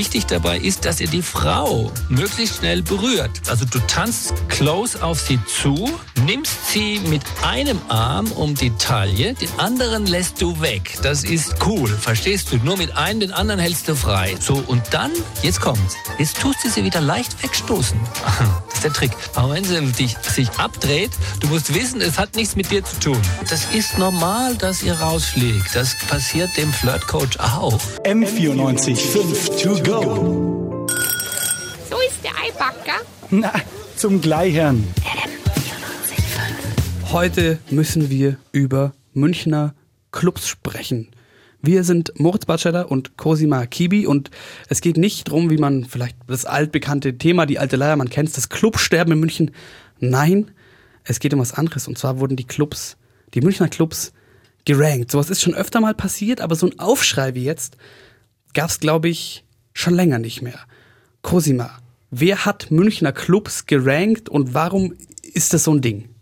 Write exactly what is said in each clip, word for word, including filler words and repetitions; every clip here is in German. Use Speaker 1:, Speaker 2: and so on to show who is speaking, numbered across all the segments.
Speaker 1: Wichtig dabei ist, dass ihr die Frau möglichst schnell berührt. Also du tanzt close auf sie zu, nimmst sie mit einem Arm um die Taille, den anderen lässt du weg. Das ist cool, verstehst du? Nur mit einem, den anderen hältst du frei. So, und dann, jetzt kommt's, jetzt tust du sie wieder leicht wegstoßen. Das ist der Trick. Aber wenn sie dich, sich abdreht, du musst wissen, es hat nichts mit dir zu tun. Das ist normal, dass ihr rausfliegt. Das passiert dem Flirtcoach auch.
Speaker 2: M vierundneunzig Komma fünf to go.
Speaker 3: So ist der Eibacker.
Speaker 2: Na, zum Gleichern.
Speaker 3: M vierundneunzig Komma fünf.
Speaker 4: Heute müssen wir über Münchner Clubs sprechen. Wir sind Moritz Bartschetter und Cosima Kibi und es geht nicht darum, wie man vielleicht das altbekannte Thema, die alte Leier, man kennt es, das Clubsterben in München. Nein, es geht um was anderes und zwar wurden die Clubs, die Münchner Clubs gerankt. Sowas ist schon öfter mal passiert, aber so ein Aufschrei wie jetzt gab es, glaube ich, schon länger nicht mehr. Cosima, wer hat Münchner Clubs gerankt und warum ist das so ein Ding?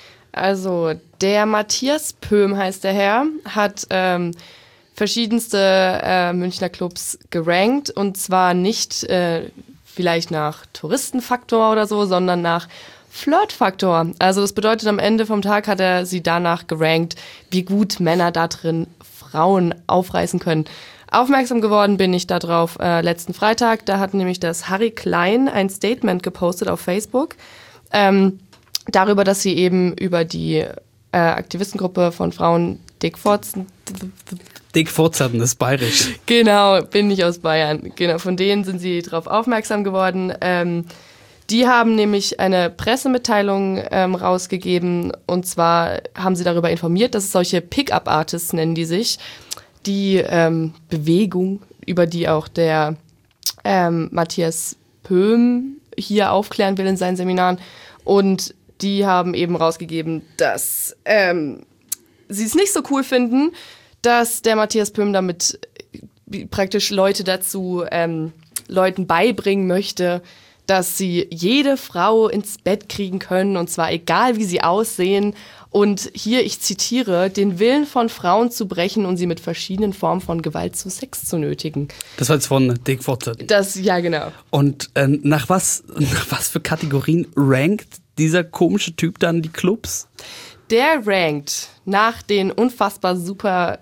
Speaker 5: Also der Matthias Pöhm heißt der Herr, hat ähm, verschiedenste äh, Münchner Clubs gerankt und zwar nicht äh, vielleicht nach Touristenfaktor oder so, sondern nach Flirtfaktor. Also das bedeutet, am Ende vom Tag hat er sie danach gerankt, wie gut Männer da drin Frauen aufreißen können. Aufmerksam geworden bin ich darauf äh, letzten Freitag, da hat nämlich das Harry Klein ein Statement gepostet auf Facebook, ähm, darüber, dass sie eben über die äh, Aktivistengruppe von Frauen Dick Forzen
Speaker 4: Dick Forzen, das ist bayerisch.
Speaker 5: Genau, bin ich aus Bayern. Genau, von denen sind sie darauf aufmerksam geworden. Ähm, die haben nämlich eine Pressemitteilung ähm, rausgegeben und zwar haben sie darüber informiert, dass es solche Pick-up-Artists nennen die sich, die ähm, Bewegung, über die auch der ähm, Matthias Pöhm hier aufklären will in seinen Seminaren und die haben eben rausgegeben, dass ähm, sie es nicht so cool finden, dass der Matthias Pöhm damit praktisch Leute dazu, ähm, Leuten beibringen möchte, dass sie jede Frau ins Bett kriegen können und zwar egal, wie sie aussehen. Und hier, ich zitiere, den Willen von Frauen zu brechen und sie mit verschiedenen Formen von Gewalt zu Sex zu nötigen.
Speaker 4: Das war jetzt von Dick Forzen.
Speaker 5: Das, ja, genau.
Speaker 4: Und äh, nach was, nach was für Kategorien rankt dieser komische Typ dann die Clubs?
Speaker 5: Der rankt nach den unfassbar super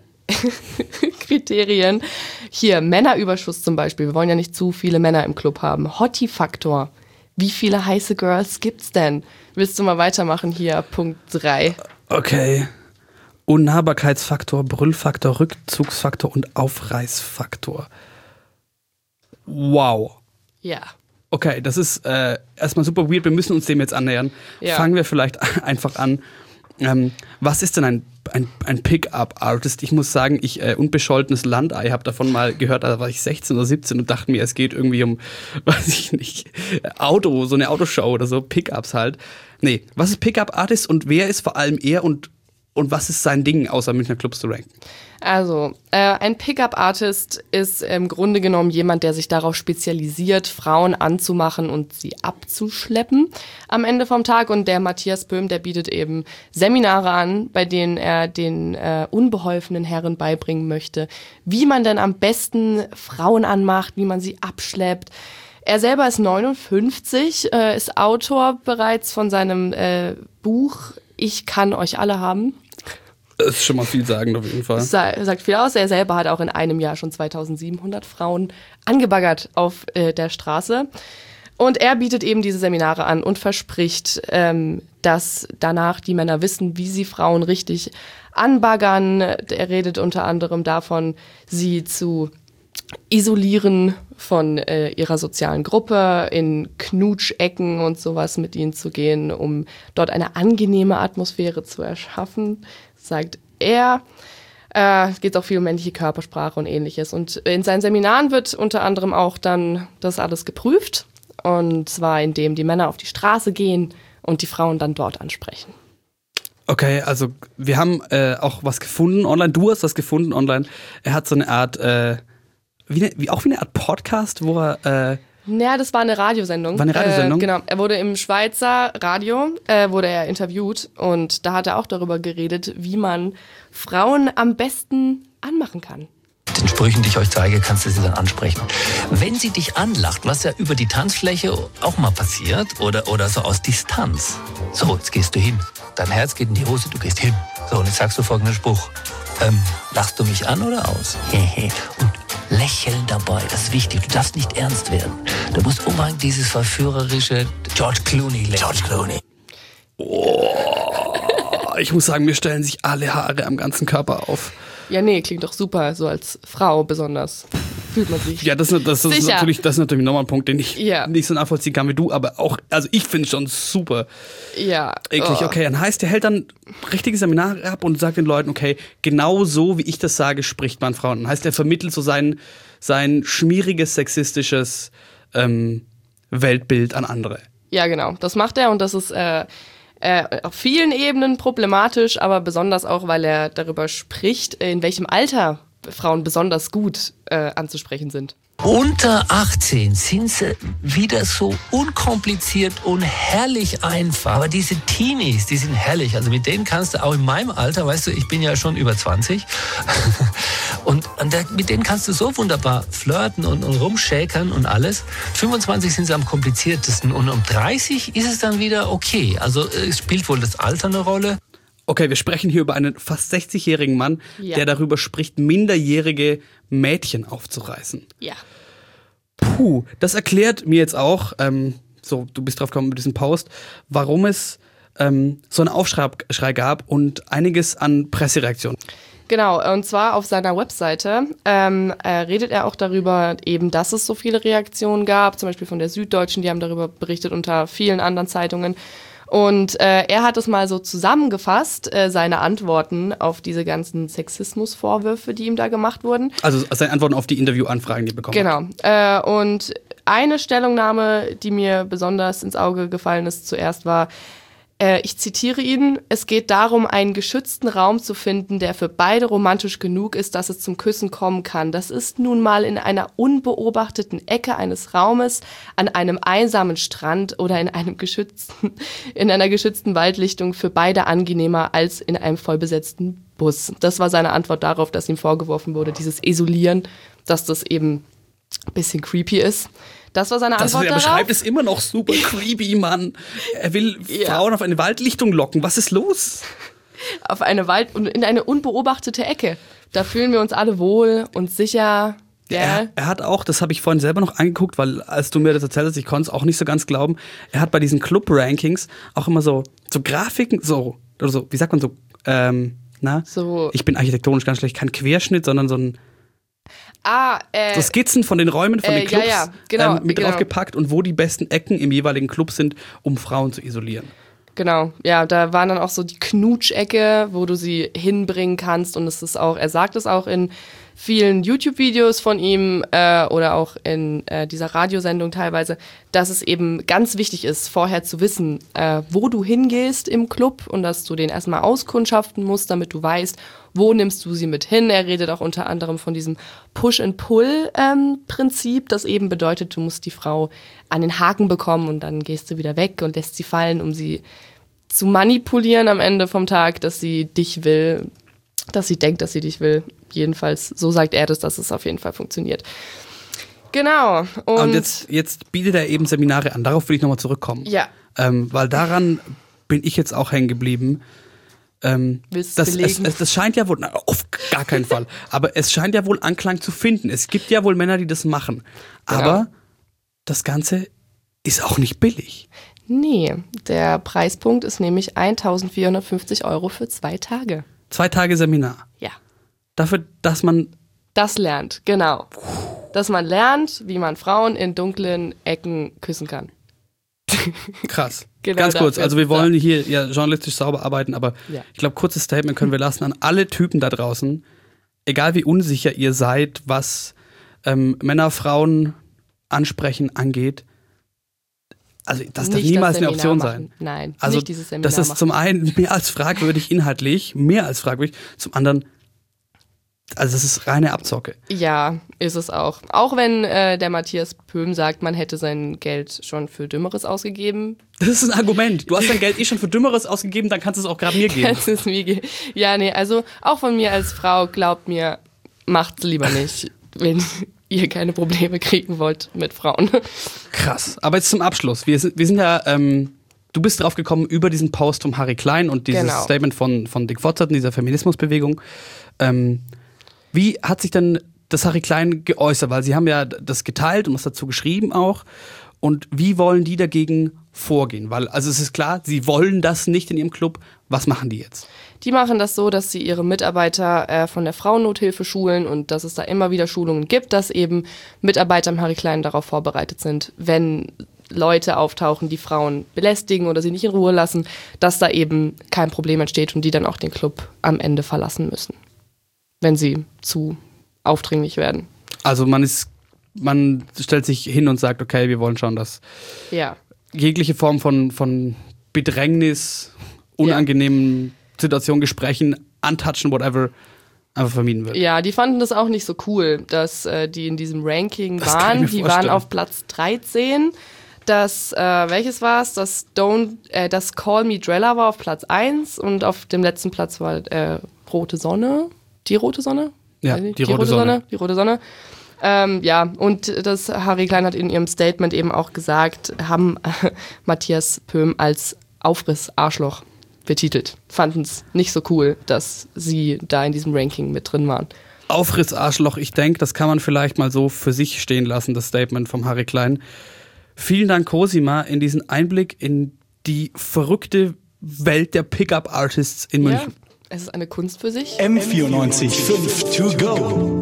Speaker 5: Kriterien. Hier, Männerüberschuss zum Beispiel. Wir wollen ja nicht zu viele Männer im Club haben. Hottie-Faktor. Wie viele heiße Girls gibt's denn? Willst du mal weitermachen hier, Punkt drei?
Speaker 4: Okay. Unnahbarkeitsfaktor, Brüllfaktor, Rückzugsfaktor und Aufreißfaktor. Wow.
Speaker 5: Ja.
Speaker 4: Okay, das ist äh, erstmal super weird. Wir müssen uns dem jetzt annähern.
Speaker 5: Ja.
Speaker 4: Fangen wir vielleicht einfach an. Ähm, was ist denn ein, ein, ein Pick-up-Artist? Ich muss sagen, ich äh, unbescholtenes Landei habe davon mal gehört, da war ich sechzehn oder siebzehn und dachte mir, es geht irgendwie um, weiß ich nicht, Auto, so eine Autoshow oder so, Pick-ups halt. Nee, was ist Pick-up-Artist und wer ist vor allem er und, und was ist sein Ding, außer Münchner Clubs zu ranken?
Speaker 5: Also, äh, ein Pickup-Artist ist im Grunde genommen jemand, der sich darauf spezialisiert, Frauen anzumachen und sie abzuschleppen am Ende vom Tag. Und der Matthias Pöhm, der bietet eben Seminare an, bei denen er den äh, unbeholfenen Herren beibringen möchte, wie man denn am besten Frauen anmacht, wie man sie abschleppt. Er selber ist neunundfünfzig, äh, ist Autor bereits von seinem äh, Buch Ich kann euch alle haben.
Speaker 4: Das ist schon mal viel sagen auf jeden Fall.
Speaker 5: Das sagt viel aus. Er selber hat auch in einem Jahr schon zweitausendsiebenhundert Frauen angebaggert auf äh, der Straße. Und er bietet eben diese Seminare an und verspricht, ähm, dass danach die Männer wissen, wie sie Frauen richtig anbaggern. Er redet unter anderem davon, sie zu isolieren von äh, ihrer sozialen Gruppe, in Knutschecken und sowas mit ihnen zu gehen, um dort eine angenehme Atmosphäre zu erschaffen, sagt er. Äh, es geht auch viel um männliche Körpersprache und ähnliches. Und in seinen Seminaren wird unter anderem auch dann das alles geprüft. Und zwar indem die Männer auf die Straße gehen und die Frauen dann dort ansprechen.
Speaker 4: Okay, also wir haben äh, auch was gefunden online. Du hast was gefunden online. Er hat so eine Art, äh, wie, eine, wie auch wie eine Art Podcast, wo er... Äh
Speaker 5: Ja, das war eine Radiosendung.
Speaker 4: War eine Radiosendung?
Speaker 5: Äh, genau. Er wurde im Schweizer Radio, äh, wurde er interviewt und da hat er auch darüber geredet, wie man Frauen am besten anmachen kann.
Speaker 1: mit den Sprüchen, die ich euch zeige, kannst du sie dann ansprechen. Wenn sie dich anlacht, was ja über die Tanzfläche auch mal passiert, oder, oder so aus Distanz. So, jetzt gehst du hin. Dein Herz geht in die Hose, du gehst hin. So, und jetzt sagst du folgenden Spruch. Ähm, lachst du mich an oder aus? Und lächeln dabei, das ist wichtig. Du darfst nicht ernst werden. Du musst unbedingt dieses verführerische George Clooney lächeln. George Clooney.
Speaker 4: Oh, ich muss sagen, mir stellen sich alle Haare am ganzen Körper auf.
Speaker 5: Ja, nee, klingt doch super, so als Frau besonders. Fühlt man sich.
Speaker 4: Ja, das, das, das, ist, natürlich, das ist natürlich nochmal ein Punkt, den ich ja. nicht so nachvollziehen kann wie du, aber auch, also ich finde es schon super
Speaker 5: ja.
Speaker 4: eklig.
Speaker 5: Oh.
Speaker 4: Okay, dann heißt, der hält dann richtige Seminare ab und sagt den Leuten, okay, genau so, wie ich das sage, spricht man Frauen. Dann heißt, er vermittelt so sein, sein schmieriges, sexistisches ähm, Weltbild an andere.
Speaker 5: Ja, genau, das macht er und das ist äh, äh, auf vielen Ebenen problematisch, aber besonders auch, weil er darüber spricht, in welchem Alter Frauen besonders gut äh, anzusprechen sind.
Speaker 1: Unter achtzehn sind sie wieder so unkompliziert und herrlich einfach. Aber diese Teenies, die sind herrlich. Also mit denen kannst du auch in meinem Alter, weißt du, ich bin ja schon über zwanzig. und, und der, mit denen kannst du so wunderbar flirten und, und rumschäkern und alles. fünfundzwanzig sind sie am kompliziertesten und um dreißig ist es dann wieder okay. Also es spielt wohl das Alter eine Rolle.
Speaker 4: Okay, wir sprechen hier über einen fast sechzigjährigen Mann,
Speaker 5: ja.
Speaker 4: der darüber spricht, minderjährige Mädchen aufzureißen.
Speaker 5: Ja.
Speaker 4: Puh, das erklärt mir jetzt auch, ähm, so, du bist drauf gekommen mit diesem Post, warum es ähm, so einen Aufschrei gab und einiges an Pressereaktionen.
Speaker 5: Genau, und zwar auf seiner Webseite ähm, äh, redet er auch darüber, eben, dass es so viele Reaktionen gab, zum Beispiel von der Süddeutschen, die haben darüber berichtet, unter vielen anderen Zeitungen. Und äh, er hat es mal so zusammengefasst, äh, seine Antworten auf diese ganzen Sexismusvorwürfe, die ihm da gemacht wurden.
Speaker 4: Also seine Antworten auf die Interviewanfragen, die er bekommen
Speaker 5: genau.
Speaker 4: hat.
Speaker 5: Genau. Äh, und eine Stellungnahme, die mir besonders ins Auge gefallen ist zuerst, war, äh, ich zitiere ihn, es geht darum, einen geschützten Raum zu finden, der für beide romantisch genug ist, dass es zum Küssen kommen kann. Das ist nun mal in einer unbeobachteten Ecke eines Raumes, an einem einsamen Strand oder in einem geschützten, in einer geschützten Waldlichtung für beide angenehmer als in einem vollbesetzten Bus. Das war seine Antwort darauf, dass ihm vorgeworfen wurde, dieses Isolieren, dass das eben ein bisschen creepy ist. Das war seine
Speaker 4: das,
Speaker 5: Antwort
Speaker 4: darauf. Er beschreibt
Speaker 5: darauf.
Speaker 4: es immer noch super creepy, Mann. Er will ja. Frauen auf eine Waldlichtung locken. Was ist los?
Speaker 5: Auf eine Wald- und in eine unbeobachtete Ecke. Da fühlen wir uns alle wohl und sicher. Ja.
Speaker 4: Er, er hat auch, das habe ich vorhin selber noch angeguckt, weil als du mir das erzählt hast, ich konnte es auch nicht so ganz glauben, er hat bei diesen Club-Rankings auch immer so, so Grafiken, so, oder so, wie sagt man so, ähm, na?
Speaker 5: So.
Speaker 4: Ich bin architektonisch ganz schlecht, kein Querschnitt, sondern so ein
Speaker 5: Ah, äh,
Speaker 4: so Skizzen von den Räumen, von
Speaker 5: äh,
Speaker 4: den Clubs
Speaker 5: ja, ja, genau,
Speaker 4: ähm, mit
Speaker 5: genau.
Speaker 4: draufgepackt und wo die besten Ecken im jeweiligen Club sind, um Frauen zu isolieren.
Speaker 5: Genau, ja, da waren dann auch so die Knutschecke, wo du sie hinbringen kannst und es ist auch, er sagt es auch in vielen YouTube-Videos von ihm äh, oder auch in äh, dieser Radiosendung teilweise, dass es eben ganz wichtig ist, vorher zu wissen, äh, wo du hingehst im Club und dass du den erstmal auskundschaften musst, damit du weißt, wo nimmst du sie mit hin. Er redet auch unter anderem von diesem Push-and-Pull-Prinzip, ähm, das eben bedeutet, du musst die Frau an den Haken bekommen und dann gehst du wieder weg und lässt sie fallen, um sie zu manipulieren am Ende vom Tag, dass sie dich will, dass sie denkt, dass sie dich will. Jedenfalls, so sagt er das, dass es auf jeden Fall funktioniert. Genau. Und,
Speaker 4: und jetzt, jetzt bietet er eben Seminare an. Darauf will ich nochmal zurückkommen.
Speaker 5: Ja.
Speaker 4: Ähm, weil daran bin ich jetzt auch hängen geblieben. Ähm,
Speaker 5: Willst
Speaker 4: das,
Speaker 5: du
Speaker 4: es,
Speaker 5: belegen?
Speaker 4: es, das scheint ja wohl, na, auf gar keinen Fall, aber es scheint ja wohl Anklang zu finden. Es gibt ja wohl Männer, die das machen. Aber
Speaker 5: Genau.
Speaker 4: das Ganze ist auch nicht billig.
Speaker 5: Nee, der Preispunkt ist nämlich eintausendvierhundertfünfzig Euro für zwei Tage.
Speaker 4: Zwei Tage Seminar.
Speaker 5: Ja.
Speaker 4: Dafür, dass man
Speaker 5: Das lernt, genau. Dass man lernt, wie man Frauen in dunklen Ecken küssen kann.
Speaker 4: krass.
Speaker 5: Genau
Speaker 4: Ganz kurz,
Speaker 5: dafür.
Speaker 4: also wir wollen hier ja journalistisch sauber arbeiten, aber
Speaker 5: Ja.
Speaker 4: ich glaube, kurzes Statement können wir lassen an alle Typen da draußen, egal wie unsicher ihr seid, was ähm, Männer, Frauen ansprechen angeht. Also das darf
Speaker 5: Nicht
Speaker 4: niemals
Speaker 5: das
Speaker 4: eine Option
Speaker 5: Seminar
Speaker 4: sein.
Speaker 5: machen. Nein,
Speaker 4: Also
Speaker 5: nicht dieses Seminar
Speaker 4: das ist
Speaker 5: machen.
Speaker 4: zum einen mehr als fragwürdig inhaltlich, mehr als fragwürdig, zum anderen, also das ist reine Abzocke.
Speaker 5: Ja, ist es auch. Auch wenn äh, der Matthias Pöhm sagt, man hätte sein Geld schon für Dümmeres ausgegeben.
Speaker 4: Das ist ein Argument. Du hast dein Geld eh schon für Dümmeres ausgegeben, dann kannst du es auch gerade mir geben.
Speaker 5: Das ist mir ge- ja, nee, also auch von mir als Frau, glaubt mir, macht's lieber nicht, wenn ihr keine Probleme kriegen wollt mit Frauen.
Speaker 4: Krass. Aber jetzt zum Abschluss. Wir sind, wir sind ja, ähm, du bist drauf gekommen über diesen Post von Harry Klein und dieses
Speaker 5: Genau.
Speaker 4: Statement von, von Dick Fotzert in dieser Feminismusbewegung. Ähm, wie hat sich denn das Harry Klein geäußert? Weil sie haben ja das geteilt und was dazu geschrieben auch. Und wie wollen die dagegen vorgehen? Weil, also es ist klar, sie wollen das nicht in ihrem Club. Was machen die jetzt?
Speaker 5: Die machen das so, dass sie ihre Mitarbeiter äh, von der Frauennothilfe schulen und dass es da immer wieder Schulungen gibt, dass eben Mitarbeiter im Harry Klein darauf vorbereitet sind, wenn Leute auftauchen, die Frauen belästigen oder sie nicht in Ruhe lassen, dass da eben kein Problem entsteht und die dann auch den Club am Ende verlassen müssen, wenn sie zu aufdringlich werden.
Speaker 4: Also man ist, man stellt sich hin und sagt, okay, wir wollen schauen, dass
Speaker 5: Ja.
Speaker 4: jegliche Form von, von Bedrängnis, unangenehmen Situationen, Gesprächen, Antatschen, whatever, einfach vermieden wird.
Speaker 5: Ja, die fanden das auch nicht so cool, dass äh, die in diesem Ranking
Speaker 4: Das kann ich
Speaker 5: waren.
Speaker 4: mir
Speaker 5: Die
Speaker 4: vorstellen.
Speaker 5: waren auf Platz dreizehn. Das, äh, welches war es? Das Don't, äh, das Call Me Drella war auf Platz eins und auf dem letzten Platz war äh, Rote Sonne. Die Rote Sonne?
Speaker 4: Ja,
Speaker 5: Weiß nicht,
Speaker 4: die Rote Sonne.
Speaker 5: Die Rote Sonne. Ähm, ja, und das Harry Klein hat in ihrem Statement eben auch gesagt, haben äh, Matthias Pöhm als Aufriss-Arschloch betitelt. Fanden es nicht so cool, dass sie da in diesem Ranking mit drin waren.
Speaker 4: Aufriss-Arschloch, ich denke, das kann man vielleicht mal so für sich stehen lassen, das Statement vom Harry Klein. Vielen Dank, Cosima, in diesen Einblick in die verrückte Welt der Pickup-Artists in München.
Speaker 5: Ja, es ist eine Kunst für sich.
Speaker 2: M vierundneunzig Komma fünf to go.